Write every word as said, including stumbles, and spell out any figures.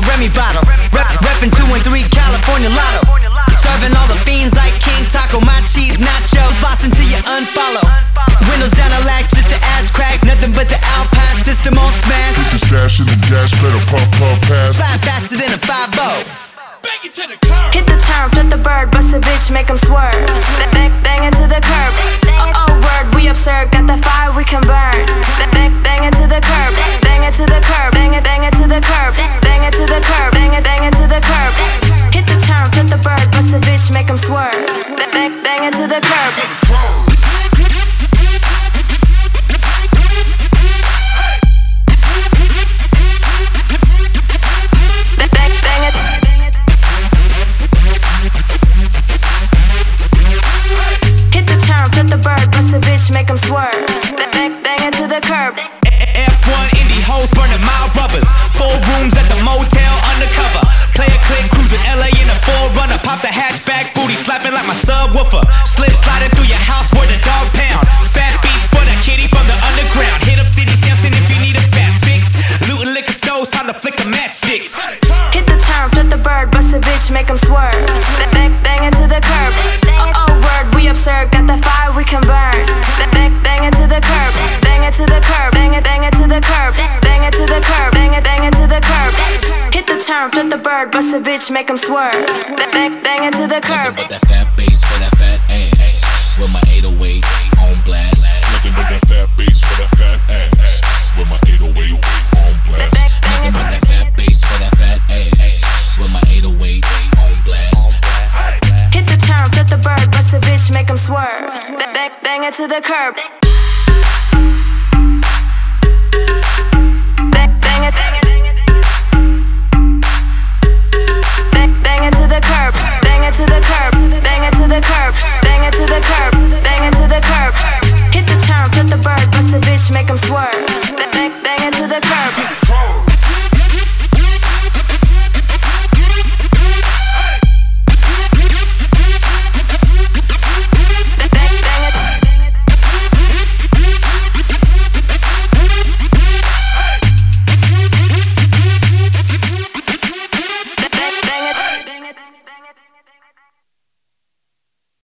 a Remy bottle. Rep, reppin' two and three California Lotto. Serving all the fiends like King Taco. My cheese nachos, floss until you unfollow. Windows down a lack, just the ass crack. Nothing but the Alpine system on smash. Put the sash in the gas pedal, pump, pump, pass. Fly faster than a five oh. Bang it to the curb. Hit the turn, flip the bird, bust a bitch, make 'em swerve. Bang, bang it to the curb. Oh, oh, word, we absurd, got that fire we can burn. Bang, bang it to the curb. Bang it to the curb. Bang it, bang it to the curb. Bang it to the curb. Bang it, bang it to the curb. Hit the turn, flip the bird, bust a bitch, make 'em swerve. Bang, bang it to the curb. Make 'em swerve. Bang, bang it to the curb. F one indie hoes burning mild rubbers. Four rooms at the motel undercover. Play a click, cruising L A in a four runner. Pop the hatchback, booty slapping like my subwoofer. Slip sliding through your house where the dog pound. Fat beats for the kitty from the underground. Hit up City Sampson if you need a fat fix. Looting liquor stores, time to flick the matchsticks. Hit the turn, flip the bird, bust a bitch, make 'em swerve. Bang, bang it to the curb. Oh, oh, word, we absurd, got that fire we can burn. Bang, bang it to the curb. Bang it to the curb. Bang it, bang it to the curb. Bang it to the curb. Bang it, bang it to the curb. Hit the turn, flip the bird, bust a bitch, make 'em swerve. Bang, bang it to the curb. Nothing but that fat bass for that fat ass. With my eight oh eight on blast. Nothing but that fat bass for that fat ass. With my eight oh eight on blast. Nothing but that fat bass for that fat ass. With my eight oh eight on blast. Hit the turn, flip the bird, bust a bitch, make 'em swerve. Bang, bang it to the curb.